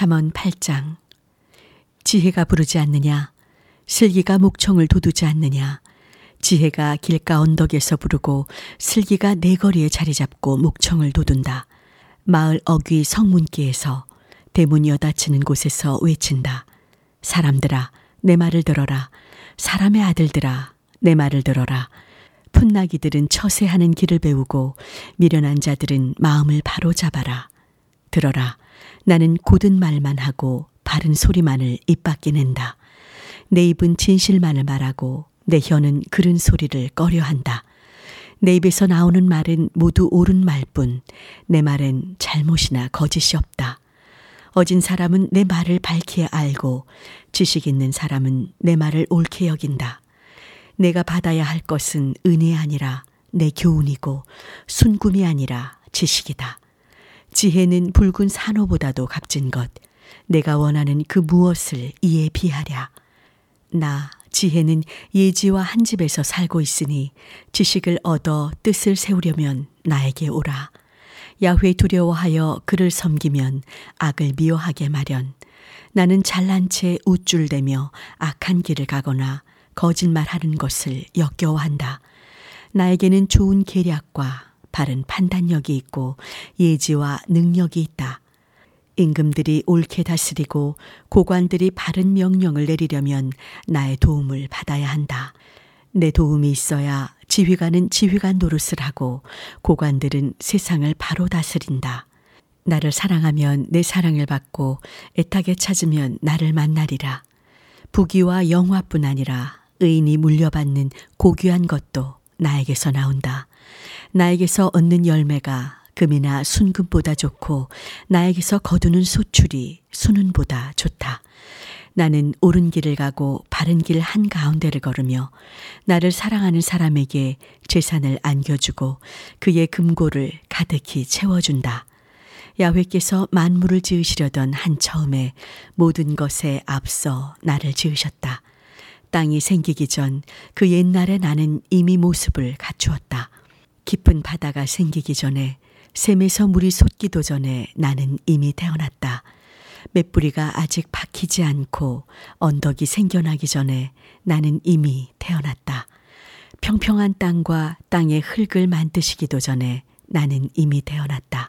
잠언 8장. 지혜가 부르지 않느냐? 슬기가 목청을 돋우지 않느냐? 지혜가 길가 언덕에서 부르고 슬기가 내거리에 자리 잡고 목청을 돋운다. 마을 어귀 성문기에서 대문 여닫히는 곳에서 외친다. 사람들아, 내 말을 들어라. 사람의 아들들아, 내 말을 들어라. 풋나기들은 처세하는 길을 배우고 미련한 자들은 마음을 바로잡아라. 들어라. 나는 곧은 말만 하고 바른 소리만을 입 밖에 낸다. 내 입은 진실만을 말하고 내 혀는 그른 소리를 꺼려한다. 내 입에서 나오는 말은 모두 옳은 말뿐 내 말엔 잘못이나 거짓이 없다. 어진 사람은 내 말을 밝히 알고 지식 있는 사람은 내 말을 옳게 여긴다. 내가 받아야 할 것은 은혜 아니라 내 교훈이고 순금이 아니라 지식이다. 지혜는 붉은 산호보다도 값진 것, 내가 원하는 그 무엇을 이에 비하랴. 나 지혜는 예지와 한 집에서 살고 있으니 지식을 얻어 뜻을 세우려면 나에게 오라. 야훼 두려워하여 그를 섬기면 악을 미워하게 마련. 나는 잘난 채 우쭐대며 악한 길을 가거나 거짓말하는 것을 역겨워한다. 나에게는 좋은 계략과 바른 판단력이 있고 예지와 능력이 있다. 임금들이 옳게 다스리고 고관들이 바른 명령을 내리려면 나의 도움을 받아야 한다. 내 도움이 있어야 지휘관은 지휘관 노릇을 하고 고관들은 세상을 바로 다스린다. 나를 사랑하면 내 사랑을 받고 애타게 찾으면 나를 만나리라. 부귀와 영화뿐 아니라 의인이 물려받는 고귀한 것도 나에게서 나온다. 나에게서 얻는 열매가 금이나 순금보다 좋고 나에게서 거두는 소출이 순은보다 좋다. 나는 옳은 길을 가고 바른 길 한가운데를 걸으며 나를 사랑하는 사람에게 재산을 안겨주고 그의 금고를 가득히 채워준다. 야훼께서 만물을 지으시려던 한 처음에 모든 것에 앞서 나를 지으셨다. 땅이 생기기 전 그 옛날에 나는 이미 모습을 갖추었다. 깊은 바다가 생기기 전에 샘에서 물이 솟기도 전에 나는 이미 태어났다. 맷뿌리가 아직 박히지 않고 언덕이 생겨나기 전에 나는 이미 태어났다. 평평한 땅과 땅의 흙을 만드시기도 전에 나는 이미 태어났다.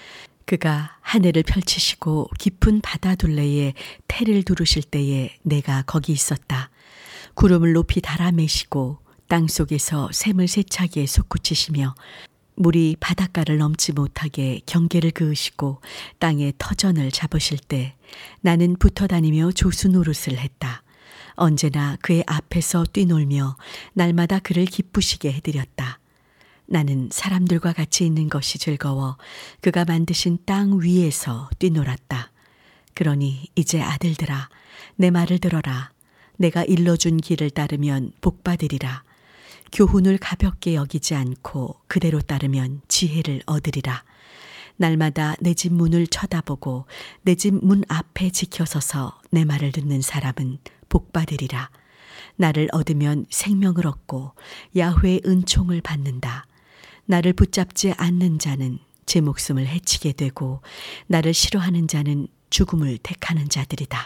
그가 하늘을 펼치시고 깊은 바다 둘레에 태를 두르실 때에 내가 거기 있었다. 구름을 높이 달아매시고 땅속에서 샘을 세차게 솟구치시며 물이 바닷가를 넘지 못하게 경계를 그으시고 땅의 터전을 잡으실 때 나는 붙어 다니며 조수 노릇을 했다. 언제나 그의 앞에서 뛰놀며 날마다 그를 기쁘시게 해드렸다. 나는 사람들과 같이 있는 것이 즐거워 그가 만드신 땅 위에서 뛰놀았다. 그러니 이제 아들들아, 내 말을 들어라. 내가 일러준 길을 따르면 복받으리라. 교훈을 가볍게 여기지 않고 그대로 따르면 지혜를 얻으리라. 날마다 내 집 문을 쳐다보고 내 집 문 앞에 지켜서서 내 말을 듣는 사람은 복받으리라. 나를 얻으면 생명을 얻고 야훼의 은총을 받는다. 나를 붙잡지 않는 자는 제 목숨을 해치게 되고 나를 싫어하는 자는 죽음을 택하는 자들이다.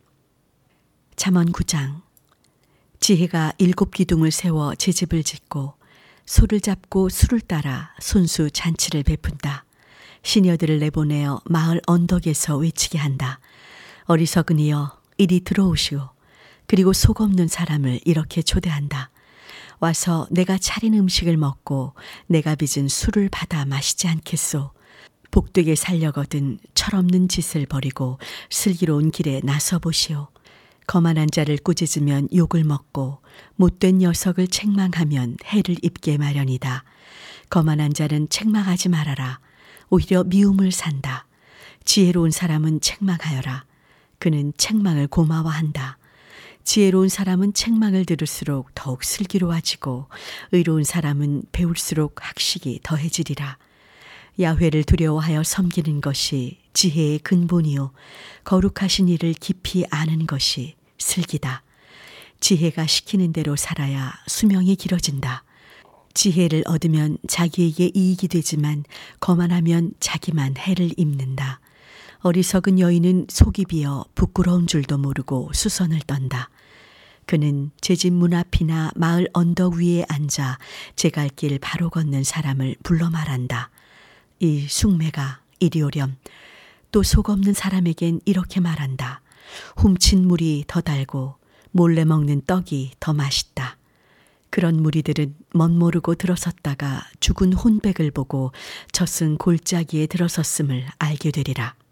잠언 9장. 지혜가 7 기둥을 세워 제 집을 짓고 소를 잡고 수를 따라 손수 잔치를 베푼다. 시녀들을 내보내어 마을 언덕에서 외치게 한다. 어리석은 이여 이리 들어오시오. 그리고 속 없는 사람을 이렇게 초대한다. 와서 내가 차린 음식을 먹고 내가 빚은 술을 받아 마시지 않겠소. 복되게 살려거든 철없는 짓을 버리고 슬기로운 길에 나서 보시오. 거만한 자를 꾸짖으면 욕을 먹고 못된 녀석을 책망하면 해를 입게 마련이다. 거만한 자는 책망하지 말아라. 오히려 미움을 산다. 지혜로운 사람은 책망하여라. 그는 책망을 고마워한다. 지혜로운 사람은 책망을 들을수록 더욱 슬기로워지고 의로운 사람은 배울수록 학식이 더해지리라. 야훼를 두려워하여 섬기는 것이 지혜의 근본이요 거룩하신 이를 깊이 아는 것이 슬기다. 지혜가 시키는 대로 살아야 수명이 길어진다. 지혜를 얻으면 자기에게 이익이 되지만 거만하면 자기만 해를 입는다. 어리석은 여인은 속이 비어 부끄러운 줄도 모르고 수선을 떤다. 그는 제 집 문 앞이나 마을 언덕 위에 앉아 제 갈 길 바로 걷는 사람을 불러 말한다. 이 숭매가 이리 오렴. 또 속 없는 사람에겐 이렇게 말한다. 훔친 물이 더 달고 몰래 먹는 떡이 더 맛있다. 그런 무리들은 멋모르고 들어섰다가 죽은 혼백을 보고 젖은 골짜기에 들어섰음을 알게 되리라.